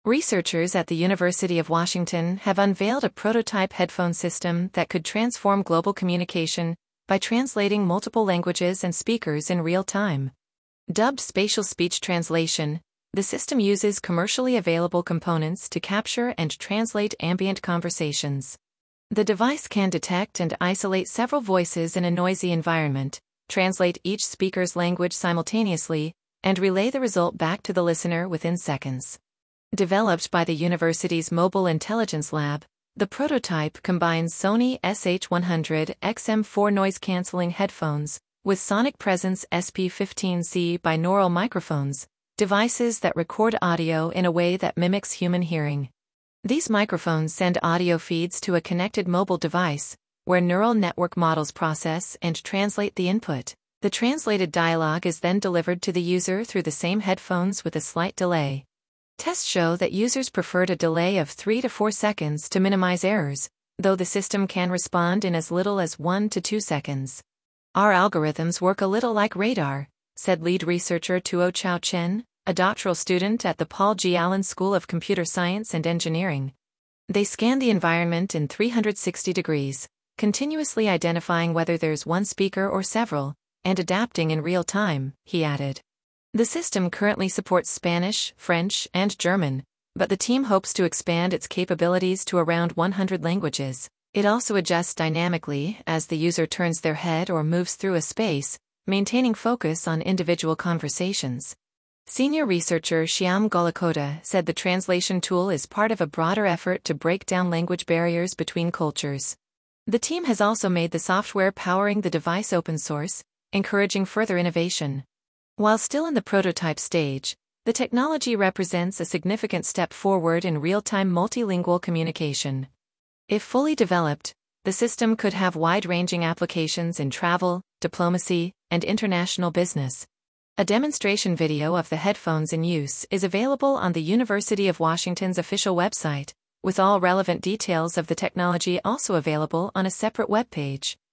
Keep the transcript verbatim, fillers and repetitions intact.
Researchers at the University of Washington have unveiled a prototype headphone system that could transform global communication by translating multiple languages and speakers in real time. Dubbed Spatial Speech Translation, the system uses commercially available components to capture and translate ambient conversations. The device can detect and isolate several voices in a noisy environment, translate each speaker's language simultaneously, and relay the result back to the listener within seconds. Developed by the university's Mobile Intelligence Lab, the prototype combines Sony S H one hundred X M four noise-canceling headphones with Sonic Presence S P fifteen C binaural microphones, devices that record audio in a way that mimics human hearing. These microphones send audio feeds to a connected mobile device, where neural network models process and translate the input. The translated dialogue is then delivered to the user through the same headphones with a slight delay. Tests show that users preferred a delay of three to four seconds to minimize errors, though the system can respond in as little as one to two seconds. Our algorithms work a little like radar, said lead researcher Tuo Chao Chen, a doctoral student at the Paul G. Allen School of Computer Science and Engineering. They scan the environment in three hundred sixty degrees, continuously identifying whether there's one speaker or several, and adapting in real time, he added. The system currently supports Spanish, French, and German, but the team hopes to expand its capabilities to around one hundred languages. It also adjusts dynamically as the user turns their head or moves through a space, maintaining focus on individual conversations. Senior researcher Shyam Golakota said the translation tool is part of a broader effort to break down language barriers between cultures. The team has also made the software powering the device open source, encouraging further innovation. While still in the prototype stage, the technology represents a significant step forward in real-time multilingual communication. If fully developed, the system could have wide-ranging applications in travel, diplomacy, and international business. A demonstration video of the headphones in use is available on the University of Washington's official website, with all relevant details of the technology also available on a separate webpage.